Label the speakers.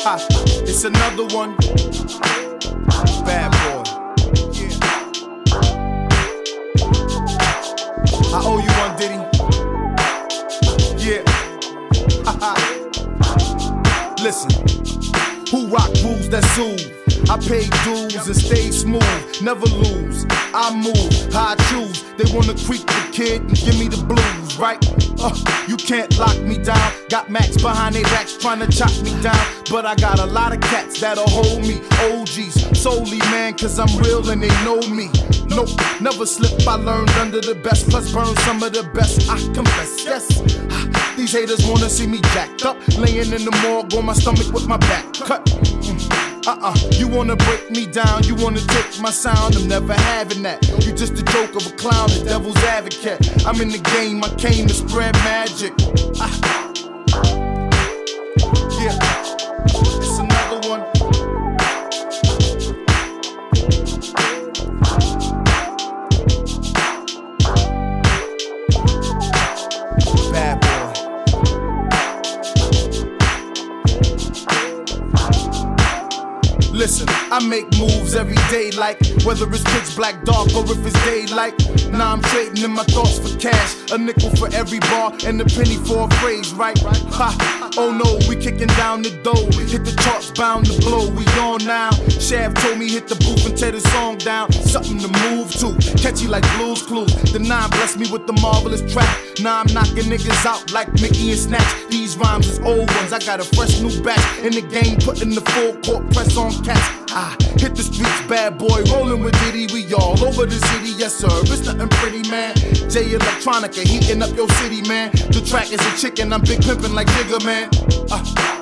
Speaker 1: Ha, it's another one. Bad boy. Yeah. I owe you one, Diddy. Yeah. Ha ha. Listen. Who rock rules that soothe? I pay dues and stay smooth, never lose. I move, how I choose. They wanna creep the kid and give me the blues, right? You can't lock me down. Got Max behind their backs trying to chop me down. But I got a lot of cats that'll hold me. OGs, solely man, cause I'm real and they know me. Nope, never slip, I learned under the best. Plus burn some of the best, I confess, yes. These haters wanna see me jacked up, laying in the morgue on my stomach with my back cut. You wanna break me down, you wanna take my sound, I'm never having that. You just a joke of a clown, the devil's advocate. I'm in the game, I came to spread magic. Yeah, it's another one. Bad boy. Listen, I make moves every day, like whether it's pitch black dark or if it's daylight. Now I'm trading in my thoughts for cash, a nickel for every bar and a penny for a phrase, right? Ha, oh no, we kicking down the door, hit the charts bound to blow. We on now. Shav told me hit the booth and tear the song down, something to move to, catchy like Blue's Clues. The 9 blessed me with the marvelous track. Now I'm knocking niggas out like Mickey and Snatch. These rhymes is old ones, I got a fresh new batch in the game, putting the full court press on cats. Hit the streets, bad boy, rolling with Diddy. We all over the city, yes sir. It's nothing pretty, man. J Electronica heating up your city, man. The track is a chicken, I'm big pimpin' like Jigga, man.